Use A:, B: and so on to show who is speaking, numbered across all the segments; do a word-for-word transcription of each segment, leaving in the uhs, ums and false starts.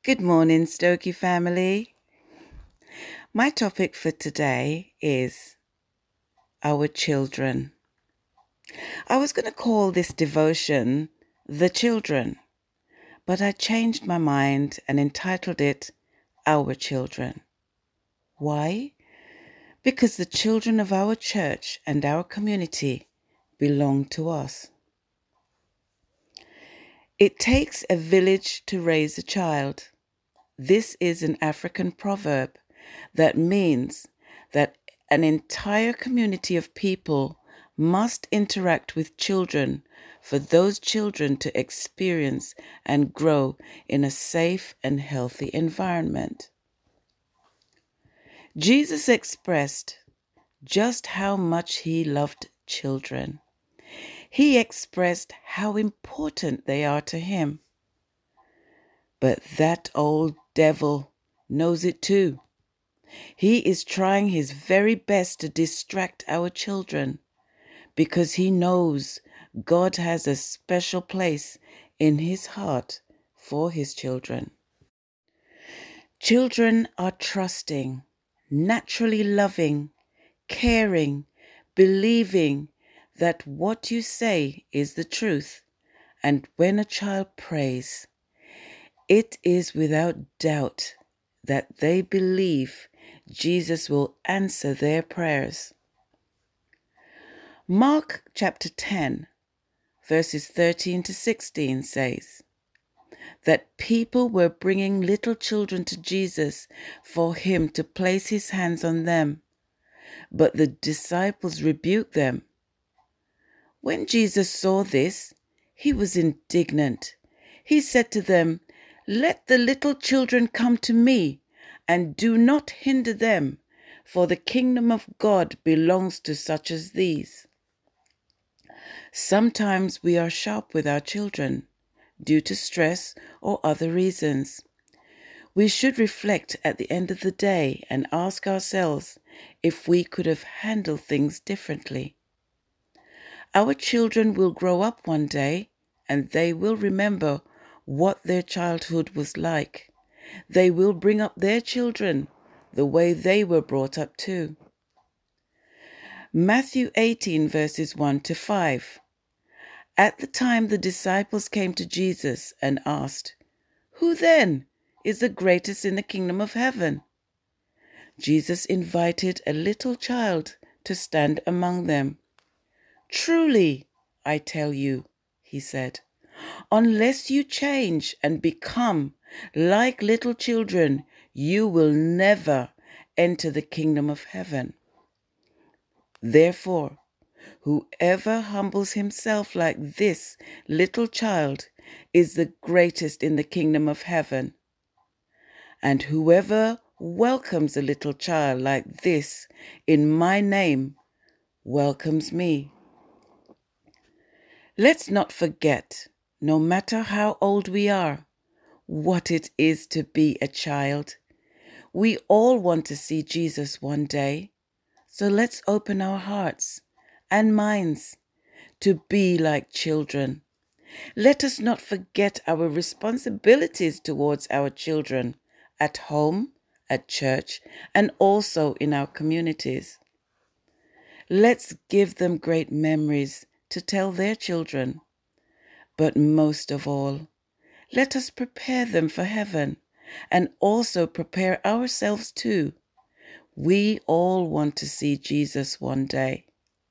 A: Good morning, Stokey family. My topic for today is our children. I was going to call this devotion The Children, but I changed my mind and entitled it Our Children. Why? Because the children of our church and our community belong to us. It takes a village to raise a child. This is an African proverb that means that an entire community of people must interact with children for those children to experience and grow in a safe and healthy environment. Jesus expressed just how much he loved children. He expressed how important they are to him. But that old devil knows it too. He is trying his very best to distract our children because he knows God has a special place in his heart for his children. Children are trusting, naturally loving, caring, believing that what you say is the truth. And when a child prays, it is without doubt that they believe Jesus will answer their prayers. Mark chapter ten, verses thirteen to sixteen says that people were bringing little children to Jesus for him to place his hands on them, but the disciples rebuked them. When Jesus saw this, he was indignant. He said to them, "Let the little children come to me, and do not hinder them, for the kingdom of God belongs to such as these." Sometimes we are sharp with our children due to stress or other reasons. We should reflect at the end of the day and ask ourselves if we could have handled things differently. Our children will grow up one day and they will remember what their childhood was like. They will bring up their children the way they were brought up too. Matthew eighteen verses one to five. At the time the disciples came to Jesus and asked, "Who then is the greatest in the kingdom of heaven?" Jesus invited a little child to stand among them. "Truly, I tell you," he said, "unless you change and become like little children, you will never enter the kingdom of heaven. Therefore, whoever humbles himself like this little child is the greatest in the kingdom of heaven. And whoever welcomes a little child like this in my name welcomes me." Let's not forget, no matter how old we are, what it is to be a child. We all want to see Jesus one day, so let's open our hearts and minds to be like children. Let us not forget our responsibilities towards our children at home, at church, and also in our communities. Let's give them great memories to tell their children. But most of all, let us prepare them for heaven and also prepare ourselves too. We all want to see Jesus one day.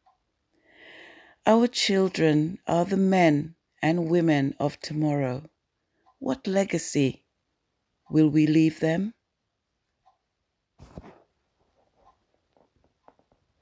A: Our children are the men and women of tomorrow. What legacy will we leave them?